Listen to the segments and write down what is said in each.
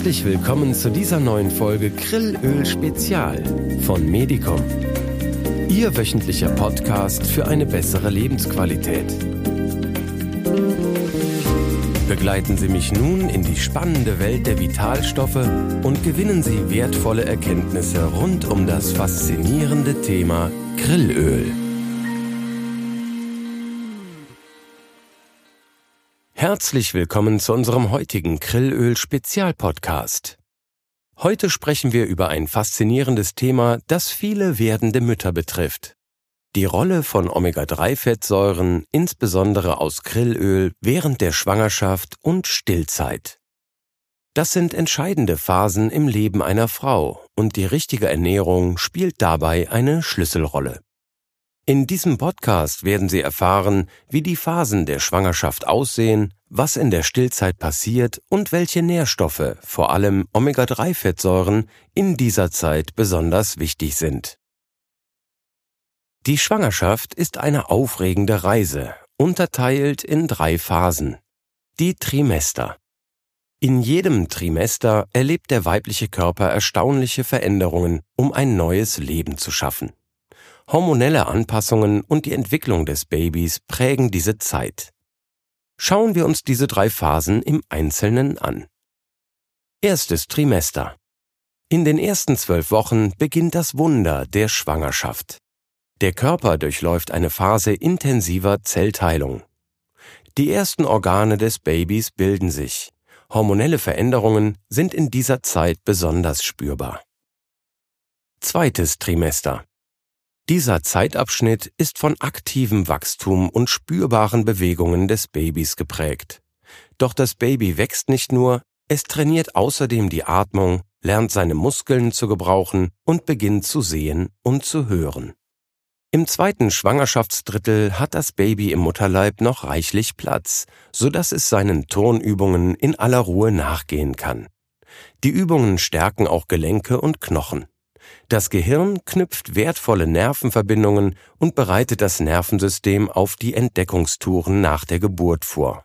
Herzlich willkommen zu dieser neuen Folge Krillöl Spezial von Medicom. Ihr wöchentlicher Podcast für eine bessere Lebensqualität. Begleiten Sie mich nun in die spannende Welt der Vitalstoffe und gewinnen Sie wertvolle Erkenntnisse rund um das faszinierende Thema Krillöl. Herzlich willkommen zu unserem heutigen Krillöl-Spezial-Podcast. Heute sprechen wir über ein faszinierendes Thema, das viele werdende Mütter betrifft. Die Rolle von Omega-3-Fettsäuren, insbesondere aus Krillöl, während der Schwangerschaft und Stillzeit. Das sind entscheidende Phasen im Leben einer Frau und die richtige Ernährung spielt dabei eine Schlüsselrolle. In diesem Podcast werden Sie erfahren, wie die Phasen der Schwangerschaft aussehen, was in der Stillzeit passiert und welche Nährstoffe, vor allem Omega-3-Fettsäuren, in dieser Zeit besonders wichtig sind. Die Schwangerschaft ist eine aufregende Reise, unterteilt in 3 Phasen. Die Trimester. In jedem Trimester erlebt der weibliche Körper erstaunliche Veränderungen, um ein neues Leben zu schaffen. Hormonelle Anpassungen und die Entwicklung des Babys prägen diese Zeit. Schauen wir uns diese 3 Phasen im Einzelnen an. Erstes Trimester. In den ersten 12 Wochen beginnt das Wunder der Schwangerschaft. Der Körper durchläuft eine Phase intensiver Zellteilung. Die ersten Organe des Babys bilden sich. Hormonelle Veränderungen sind in dieser Zeit besonders spürbar. Zweites Trimester. Dieser Zeitabschnitt ist von aktivem Wachstum und spürbaren Bewegungen des Babys geprägt. Doch das Baby wächst nicht nur, es trainiert außerdem die Atmung, lernt seine Muskeln zu gebrauchen und beginnt zu sehen und zu hören. Im zweiten Schwangerschaftsdrittel hat das Baby im Mutterleib noch reichlich Platz, sodass es seinen Turnübungen in aller Ruhe nachgehen kann. Die Übungen stärken auch Gelenke und Knochen. Das Gehirn knüpft wertvolle Nervenverbindungen und bereitet das Nervensystem auf die Entdeckungstouren nach der Geburt vor.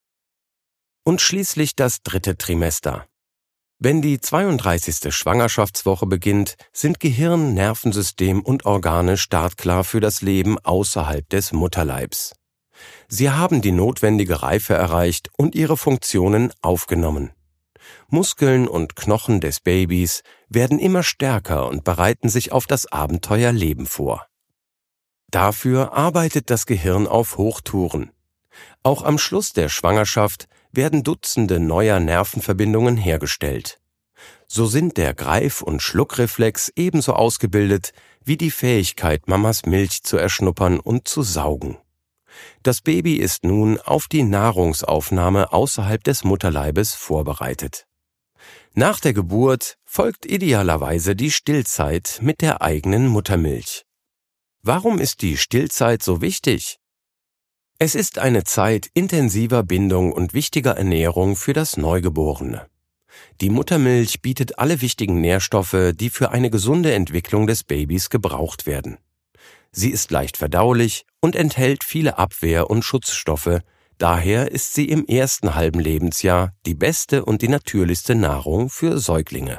Und schließlich das dritte Trimester. Wenn die 32. Schwangerschaftswoche beginnt, sind Gehirn, Nervensystem und Organe startklar für das Leben außerhalb des Mutterleibs. Sie haben die notwendige Reife erreicht und ihre Funktionen aufgenommen. Muskeln und Knochen des Babys werden immer stärker und bereiten sich auf das Abenteuerleben vor. Dafür arbeitet das Gehirn auf Hochtouren. Auch am Schluss der Schwangerschaft werden Dutzende neuer Nervenverbindungen hergestellt. So sind der Greif- und Schluckreflex ebenso ausgebildet wie die Fähigkeit, Mamas Milch zu erschnuppern und zu saugen. Das Baby ist nun auf die Nahrungsaufnahme außerhalb des Mutterleibes vorbereitet. Nach der Geburt folgt idealerweise die Stillzeit mit der eigenen Muttermilch. Warum ist die Stillzeit so wichtig? Es ist eine Zeit intensiver Bindung und wichtiger Ernährung für das Neugeborene. Die Muttermilch bietet alle wichtigen Nährstoffe, die für eine gesunde Entwicklung des Babys gebraucht werden. Sie ist leicht verdaulich und enthält viele Abwehr- und Schutzstoffe, daher ist sie im ersten halben Lebensjahr die beste und die natürlichste Nahrung für Säuglinge.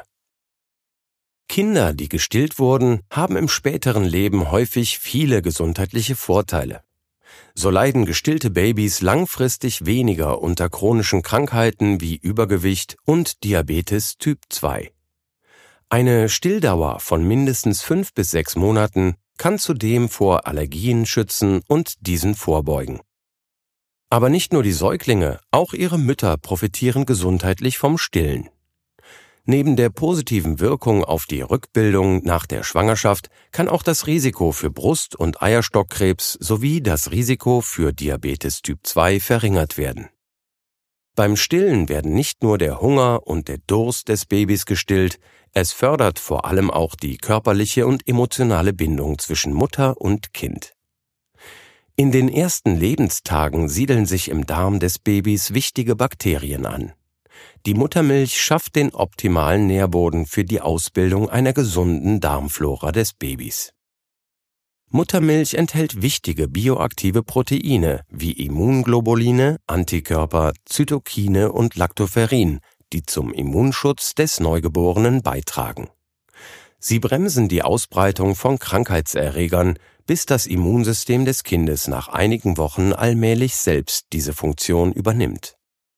Kinder, die gestillt wurden, haben im späteren Leben häufig viele gesundheitliche Vorteile. So leiden gestillte Babys langfristig weniger unter chronischen Krankheiten wie Übergewicht und Diabetes Typ 2. Eine Stilldauer von mindestens 5 bis 6 Monaten kann zudem vor Allergien schützen und diesen vorbeugen. Aber nicht nur die Säuglinge, auch ihre Mütter profitieren gesundheitlich vom Stillen. Neben der positiven Wirkung auf die Rückbildung nach der Schwangerschaft kann auch das Risiko für Brust- und Eierstockkrebs sowie das Risiko für Diabetes Typ 2 verringert werden. Beim Stillen werden nicht nur der Hunger und der Durst des Babys gestillt, es fördert vor allem auch die körperliche und emotionale Bindung zwischen Mutter und Kind. In den ersten Lebenstagen siedeln sich im Darm des Babys wichtige Bakterien an. Die Muttermilch schafft den optimalen Nährboden für die Ausbildung einer gesunden Darmflora des Babys. Muttermilch enthält wichtige bioaktive Proteine wie Immunglobuline, Antikörper, Zytokine und Lactoferrin, die zum Immunschutz des Neugeborenen beitragen. Sie bremsen die Ausbreitung von Krankheitserregern, bis das Immunsystem des Kindes nach einigen Wochen allmählich selbst diese Funktion übernimmt.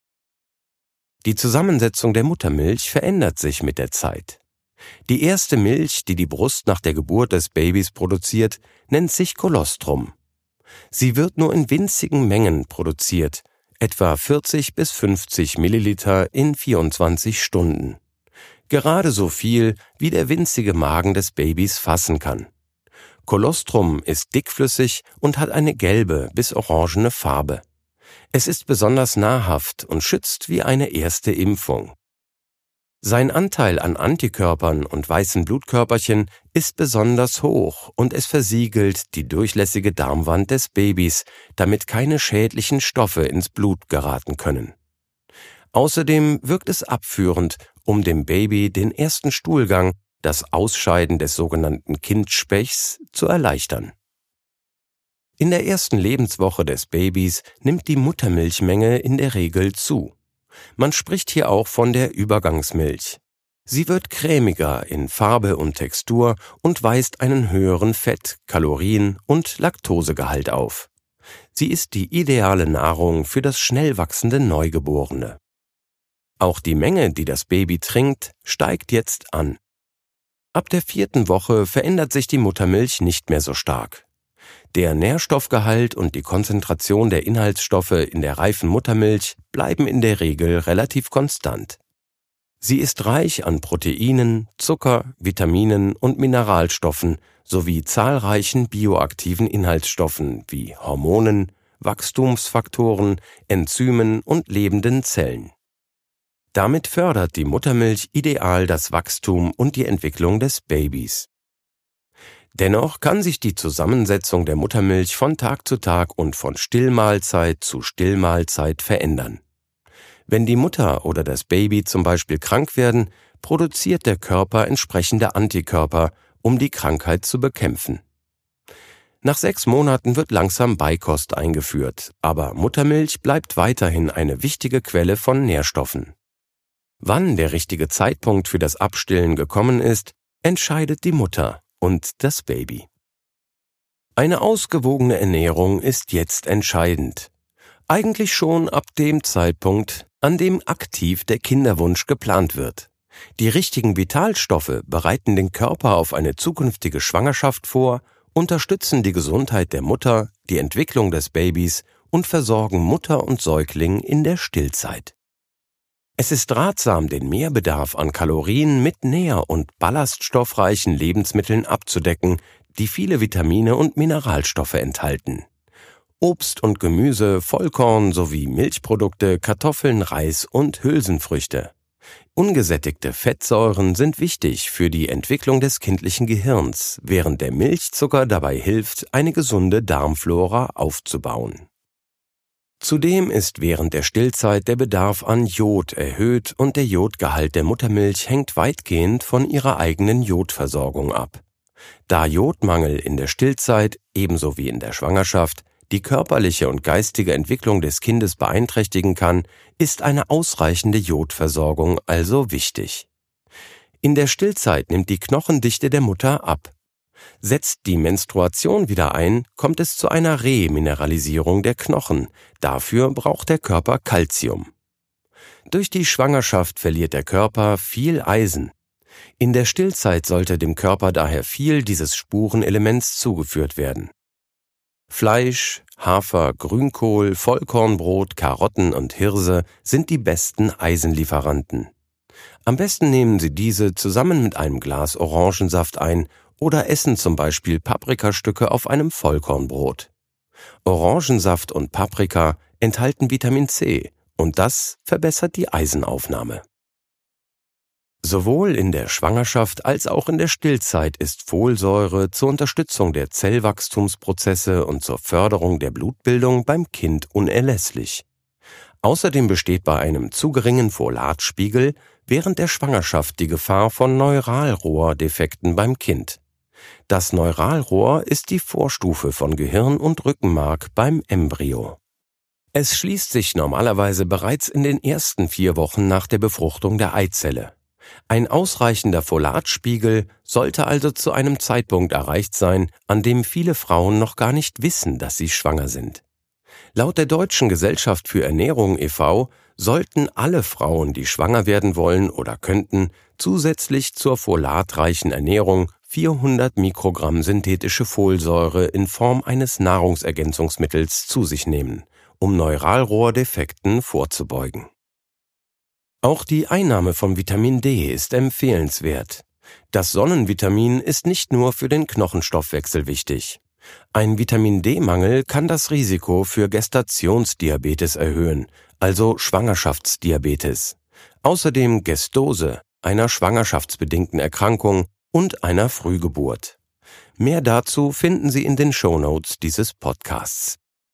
Die Zusammensetzung der Muttermilch verändert sich mit der Zeit. Die erste Milch, die die Brust nach der Geburt des Babys produziert, nennt sich Kolostrum. Sie wird nur in winzigen Mengen produziert, etwa 40 bis 50 Milliliter in 24 Stunden. Gerade so viel, wie der winzige Magen des Babys fassen kann. Kolostrum ist dickflüssig und hat eine gelbe bis orangene Farbe. Es ist besonders nahrhaft und schützt wie eine erste Impfung. Sein Anteil an Antikörpern und weißen Blutkörperchen ist besonders hoch und es versiegelt die durchlässige Darmwand des Babys, damit keine schädlichen Stoffe ins Blut geraten können. Außerdem wirkt es abführend, um dem Baby den ersten Stuhlgang, das Ausscheiden des sogenannten Kindspechs, zu erleichtern. In der ersten Lebenswoche des Babys nimmt die Muttermilchmenge in der Regel zu. Man spricht hier auch von der Übergangsmilch. Sie wird cremiger in Farbe und Textur und weist einen höheren Fett-, Kalorien- und Laktosegehalt auf. Sie ist die ideale Nahrung für das schnell wachsende Neugeborene. Auch die Menge, die das Baby trinkt, steigt jetzt an. Ab der 4. Woche verändert sich die Muttermilch nicht mehr so stark. Der Nährstoffgehalt und die Konzentration der Inhaltsstoffe in der reifen Muttermilch bleiben in der Regel relativ konstant. Sie ist reich an Proteinen, Zucker, Vitaminen und Mineralstoffen sowie zahlreichen bioaktiven Inhaltsstoffen wie Hormonen, Wachstumsfaktoren, Enzymen und lebenden Zellen. Damit fördert die Muttermilch ideal das Wachstum und die Entwicklung des Babys. Dennoch kann sich die Zusammensetzung der Muttermilch von Tag zu Tag und von Stillmahlzeit zu Stillmahlzeit verändern. Wenn die Mutter oder das Baby zum Beispiel krank werden, produziert der Körper entsprechende Antikörper, um die Krankheit zu bekämpfen. Nach 6 Monaten wird langsam Beikost eingeführt, aber Muttermilch bleibt weiterhin eine wichtige Quelle von Nährstoffen. Wann der richtige Zeitpunkt für das Abstillen gekommen ist, entscheidet die Mutter und das Baby. Eine ausgewogene Ernährung ist jetzt entscheidend. Eigentlich schon ab dem Zeitpunkt, an dem aktiv der Kinderwunsch geplant wird. Die richtigen Vitalstoffe bereiten den Körper auf eine zukünftige Schwangerschaft vor, unterstützen die Gesundheit der Mutter, die Entwicklung des Babys und versorgen Mutter und Säugling in der Stillzeit. Es ist ratsam, den Mehrbedarf an Kalorien mit nähr- und ballaststoffreichen Lebensmitteln abzudecken, die viele Vitamine und Mineralstoffe enthalten. Obst und Gemüse, Vollkorn sowie Milchprodukte, Kartoffeln, Reis und Hülsenfrüchte. Ungesättigte Fettsäuren sind wichtig für die Entwicklung des kindlichen Gehirns, während der Milchzucker dabei hilft, eine gesunde Darmflora aufzubauen. Zudem ist während der Stillzeit der Bedarf an Jod erhöht und der Jodgehalt der Muttermilch hängt weitgehend von ihrer eigenen Jodversorgung ab. Da Jodmangel in der Stillzeit, ebenso wie in der Schwangerschaft, die körperliche und geistige Entwicklung des Kindes beeinträchtigen kann, ist eine ausreichende Jodversorgung also wichtig. In der Stillzeit nimmt die Knochendichte der Mutter ab. Setzt die Menstruation wieder ein, kommt es zu einer Remineralisierung der Knochen. Dafür braucht der Körper Calcium. Durch die Schwangerschaft verliert der Körper viel Eisen. In der Stillzeit sollte dem Körper daher viel dieses Spurenelements zugeführt werden. Fleisch, Hafer, Grünkohl, Vollkornbrot, Karotten und Hirse sind die besten Eisenlieferanten. Am besten nehmen Sie diese zusammen mit einem Glas Orangensaft ein oder essen zum Beispiel Paprikastücke auf einem Vollkornbrot. Orangensaft und Paprika enthalten Vitamin C und das verbessert die Eisenaufnahme. Sowohl in der Schwangerschaft als auch in der Stillzeit ist Folsäure zur Unterstützung der Zellwachstumsprozesse und zur Förderung der Blutbildung beim Kind unerlässlich. Außerdem besteht bei einem zu geringen Folatspiegel während der Schwangerschaft die Gefahr von Neuralrohrdefekten beim Kind. Das Neuralrohr ist die Vorstufe von Gehirn und Rückenmark beim Embryo. Es schließt sich normalerweise bereits in den ersten 4 Wochen nach der Befruchtung der Eizelle. Ein ausreichender Folatspiegel sollte also zu einem Zeitpunkt erreicht sein, an dem viele Frauen noch gar nicht wissen, dass sie schwanger sind. Laut der Deutschen Gesellschaft für Ernährung e.V. sollten alle Frauen, die schwanger werden wollen oder könnten, zusätzlich zur folatreichen Ernährung 400 Mikrogramm synthetische Folsäure in Form eines Nahrungsergänzungsmittels zu sich nehmen, um Neuralrohrdefekten vorzubeugen. Auch die Einnahme von Vitamin D ist empfehlenswert. Das Sonnenvitamin ist nicht nur für den Knochenstoffwechsel wichtig. Ein Vitamin-D-Mangel kann das Risiko für Gestationsdiabetes erhöhen, also Schwangerschaftsdiabetes. Außerdem Gestose, einer schwangerschaftsbedingten Erkrankung und einer Frühgeburt. Mehr dazu finden Sie in den Shownotes dieses Podcasts.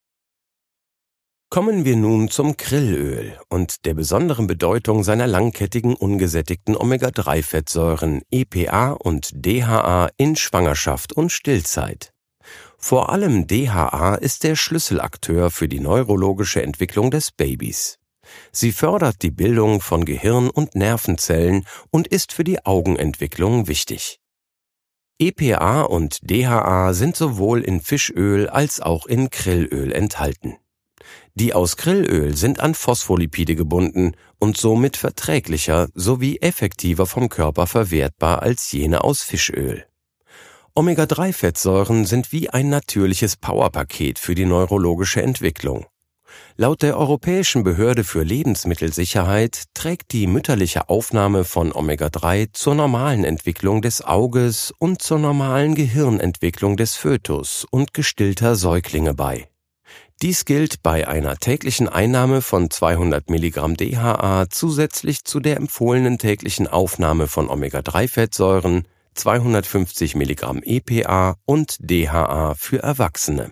Kommen wir nun zum Krillöl und der besonderen Bedeutung seiner langkettigen ungesättigten Omega-3-Fettsäuren EPA und DHA in Schwangerschaft und Stillzeit. Vor allem DHA ist der Schlüsselakteur für die neurologische Entwicklung des Babys. Sie fördert die Bildung von Gehirn- und Nervenzellen und ist für die Augenentwicklung wichtig. EPA und DHA sind sowohl in Fischöl als auch in Krillöl enthalten. Die aus Krillöl sind an Phospholipide gebunden und somit verträglicher sowie effektiver vom Körper verwertbar als jene aus Fischöl. Omega-3-Fettsäuren sind wie ein natürliches Powerpaket für die neurologische Entwicklung. Laut der Europäischen Behörde für Lebensmittelsicherheit trägt die mütterliche Aufnahme von Omega-3 zur normalen Entwicklung des Auges und zur normalen Gehirnentwicklung des Fötus und gestillter Säuglinge bei. Dies gilt bei einer täglichen Einnahme von 200 Milligramm DHA zusätzlich zu der empfohlenen täglichen Aufnahme von Omega-3-Fettsäuren, 250 Milligramm EPA und DHA für Erwachsene.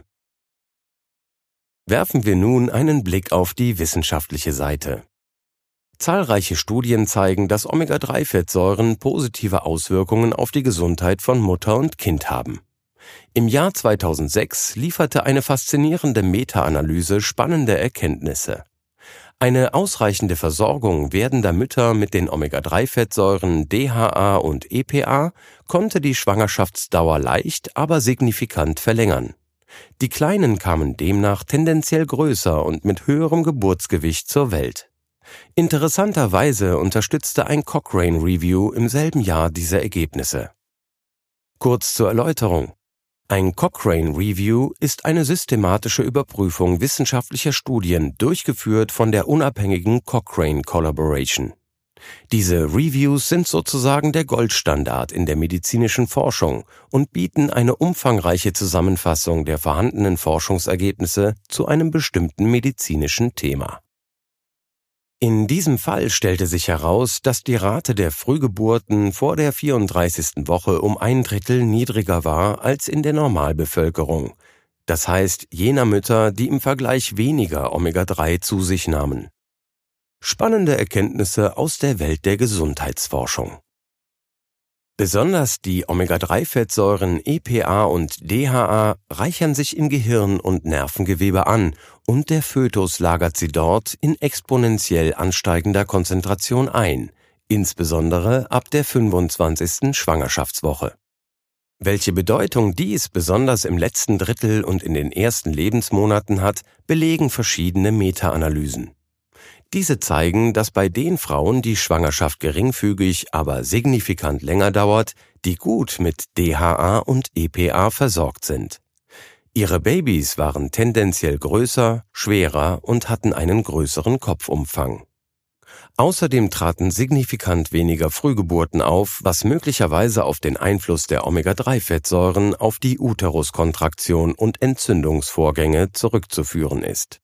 Werfen wir nun einen Blick auf die wissenschaftliche Seite. Zahlreiche Studien zeigen, dass Omega-3-Fettsäuren positive Auswirkungen auf die Gesundheit von Mutter und Kind haben. Im Jahr 2006 lieferte eine faszinierende Meta-Analyse spannende Erkenntnisse. Eine ausreichende Versorgung werdender Mütter mit den Omega-3-Fettsäuren DHA und EPA konnte die Schwangerschaftsdauer leicht, aber signifikant verlängern. Die Kleinen kamen demnach tendenziell größer und mit höherem Geburtsgewicht zur Welt. Interessanterweise unterstützte ein Cochrane Review im selben Jahr diese Ergebnisse. Kurz zur Erläuterung. Ein Cochrane Review ist eine systematische Überprüfung wissenschaftlicher Studien, durchgeführt von der unabhängigen Cochrane Collaboration. Diese Reviews sind sozusagen der Goldstandard in der medizinischen Forschung und bieten eine umfangreiche Zusammenfassung der vorhandenen Forschungsergebnisse zu einem bestimmten medizinischen Thema. In diesem Fall stellte sich heraus, dass die Rate der Frühgeburten vor der 34. Woche um 1/3 niedriger war als in der Normalbevölkerung, das heißt jener Mütter, die im Vergleich weniger Omega-3 zu sich nahmen. Spannende Erkenntnisse aus der Welt der Gesundheitsforschung. Besonders die Omega-3-Fettsäuren EPA und DHA reichern sich in Gehirn und Nervengewebe an und der Fötus lagert sie dort in exponentiell ansteigender Konzentration ein, insbesondere ab der 25. Schwangerschaftswoche. Welche Bedeutung dies besonders im letzten Drittel und in den ersten Lebensmonaten hat, belegen verschiedene Meta-Analysen. Diese zeigen, dass bei den Frauen die Schwangerschaft geringfügig, aber signifikant länger dauert, die gut mit DHA und EPA versorgt sind. Ihre Babys waren tendenziell größer, schwerer und hatten einen größeren Kopfumfang. Außerdem traten signifikant weniger Frühgeburten auf, was möglicherweise auf den Einfluss der Omega-3-Fettsäuren auf die Uteruskontraktion und Entzündungsvorgänge zurückzuführen ist.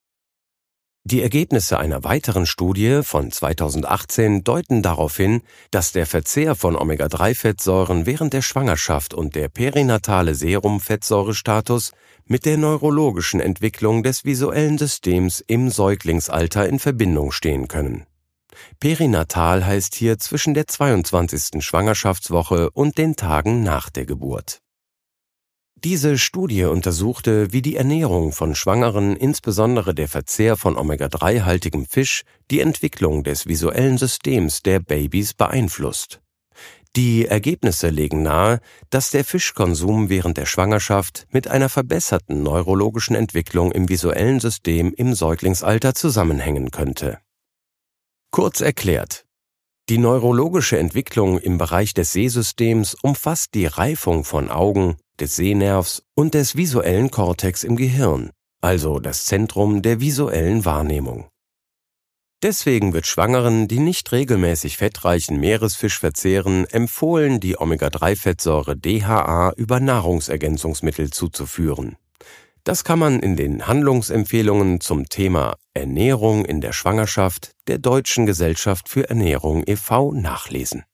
Die Ergebnisse einer weiteren Studie von 2018 deuten darauf hin, dass der Verzehr von Omega-3-Fettsäuren während der Schwangerschaft und der perinatale Serumfettsäurestatus mit der neurologischen Entwicklung des visuellen Systems im Säuglingsalter in Verbindung stehen können. Perinatal heißt hier zwischen der 22. Schwangerschaftswoche und den Tagen nach der Geburt. Diese Studie untersuchte, wie die Ernährung von Schwangeren, insbesondere der Verzehr von Omega-3-haltigem Fisch, die Entwicklung des visuellen Systems der Babys beeinflusst. Die Ergebnisse legen nahe, dass der Fischkonsum während der Schwangerschaft mit einer verbesserten neurologischen Entwicklung im visuellen System im Säuglingsalter zusammenhängen könnte. Kurz erklärt: Die neurologische Entwicklung im Bereich des Sehsystems umfasst die Reifung von Augen, des Sehnervs und des visuellen Kortex im Gehirn, also das Zentrum der visuellen Wahrnehmung. Deswegen wird Schwangeren, die nicht regelmäßig fettreichen Meeresfisch verzehren, empfohlen, die Omega-3-Fettsäure DHA über Nahrungsergänzungsmittel zuzuführen. Das kann man in den Handlungsempfehlungen zum Thema Ernährung in der Schwangerschaft der Deutschen Gesellschaft für Ernährung e.V. nachlesen.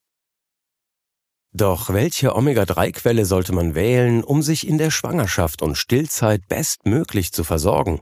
Doch welche Omega-3-Quelle sollte man wählen, um sich in der Schwangerschaft und Stillzeit bestmöglich zu versorgen?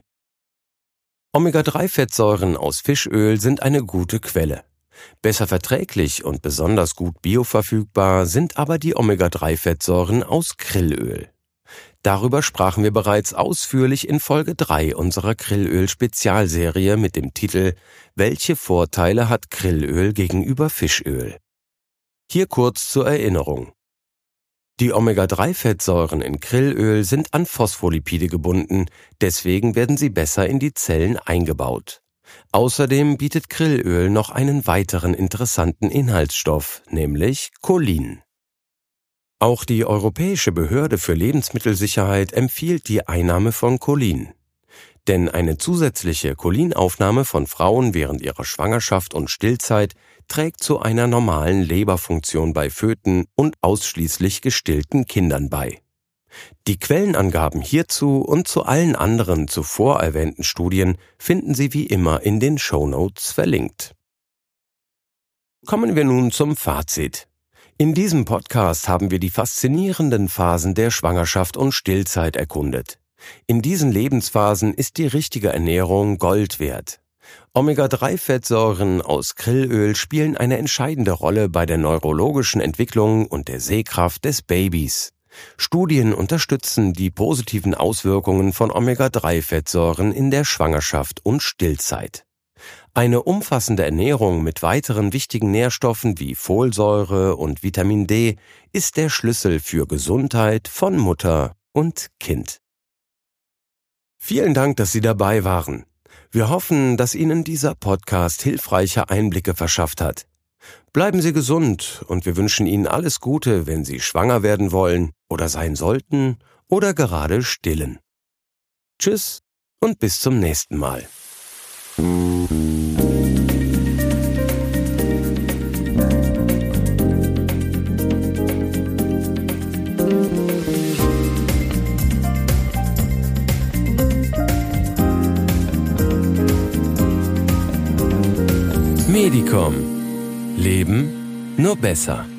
Omega-3-Fettsäuren aus Fischöl sind eine gute Quelle. Besser verträglich und besonders gut bioverfügbar sind aber die Omega-3-Fettsäuren aus Krillöl. Darüber sprachen wir bereits ausführlich in Folge 3 unserer Krillöl-Spezialserie mit dem Titel »Welche Vorteile hat Krillöl gegenüber Fischöl?« Hier kurz zur Erinnerung. Die Omega-3-Fettsäuren in Krillöl sind an Phospholipide gebunden, deswegen werden sie besser in die Zellen eingebaut. Außerdem bietet Krillöl noch einen weiteren interessanten Inhaltsstoff, nämlich Cholin. Auch die Europäische Behörde für Lebensmittelsicherheit empfiehlt die Einnahme von Cholin. Denn eine zusätzliche Cholinaufnahme von Frauen während ihrer Schwangerschaft und Stillzeit trägt zu einer normalen Leberfunktion bei Föten und ausschließlich gestillten Kindern bei. Die Quellenangaben hierzu und zu allen anderen zuvor erwähnten Studien finden Sie wie immer in den Shownotes verlinkt. Kommen wir nun zum Fazit. In diesem Podcast haben wir die faszinierenden Phasen der Schwangerschaft und Stillzeit erkundet. In diesen Lebensphasen ist die richtige Ernährung Gold wert. Omega-3-Fettsäuren aus Krillöl spielen eine entscheidende Rolle bei der neurologischen Entwicklung und der Sehkraft des Babys. Studien unterstützen die positiven Auswirkungen von Omega-3-Fettsäuren in der Schwangerschaft und Stillzeit. Eine umfassende Ernährung mit weiteren wichtigen Nährstoffen wie Folsäure und Vitamin D ist der Schlüssel für Gesundheit von Mutter und Kind. Vielen Dank, dass Sie dabei waren. Wir hoffen, dass Ihnen dieser Podcast hilfreiche Einblicke verschafft hat. Bleiben Sie gesund und wir wünschen Ihnen alles Gute, wenn Sie schwanger werden wollen oder sein sollten oder gerade stillen. Tschüss und bis zum nächsten Mal. Medicom. Leben nur besser.